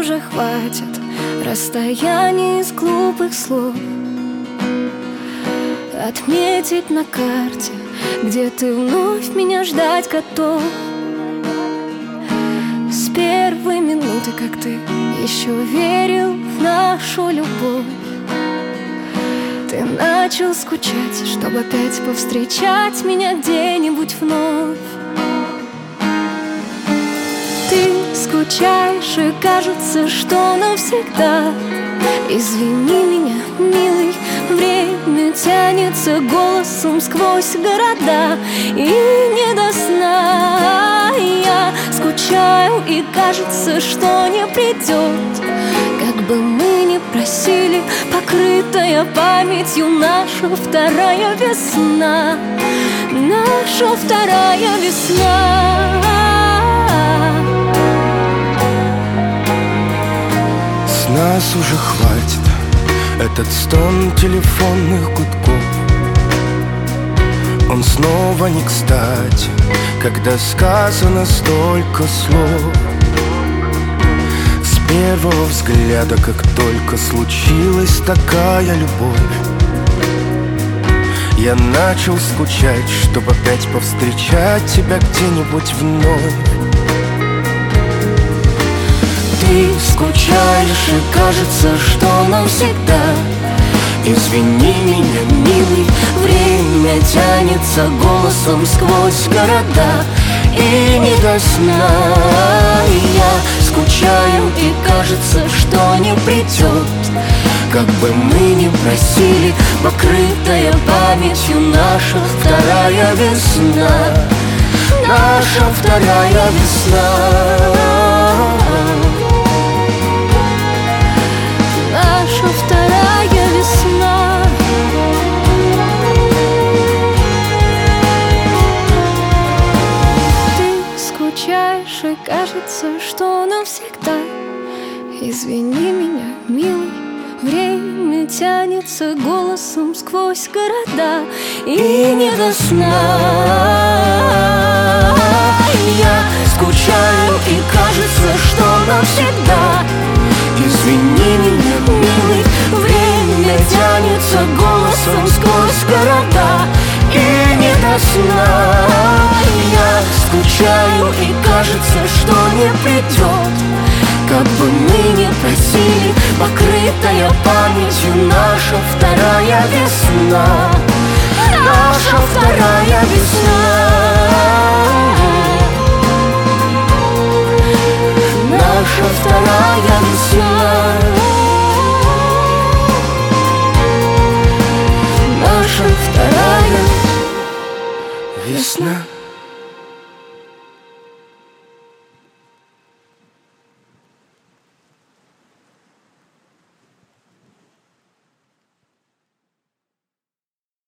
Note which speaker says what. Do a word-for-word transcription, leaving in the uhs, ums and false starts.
Speaker 1: уже хватит расстояний из глупых слов. Отметить на карте, где ты вновь меня ждать готов. С первой минуты, как ты еще верил в нашу любовь, ты начал скучать, чтобы опять повстречать меня где-нибудь вновь. Ты скучаешь, и кажется, что навсегда. Извини меня, милый, время тянется голосом сквозь города, и не до сна я скучаю, и кажется, что не придет. Как бы мы ни просили, покрытая памятью наша вторая весна, наша вторая весна.
Speaker 2: С нас уже хватит этот стон телефонных гудков. Он снова не кстати, когда сказано столько слов. С первого взгляда, как только случилась такая любовь, я начал скучать, чтобы опять повстречать тебя где-нибудь вновь. Ты скучаешь, и кажется, что навсегда. Извини меня, милый, время тянется голосом сквозь города, и не до сна я скучаю, и кажется, что не придет. Как бы мы ни просили, покрытая памятью наша вторая весна, наша вторая весна.
Speaker 1: Наша вторая весна. Ты скучаешь, и кажется, что навсегда. Извини меня, милый, время тянется голосом сквозь города, и не до сна я скучаю, и кажется, что навсегда. Извини меня, милый, время тянется голосом сквозь города, и не до сна я скучаю, и кажется, что не придет. Как бы мы ни просили, покрытая памятью наша вторая весна, наша вторая весна, наша вторая весна, наша вторая весна.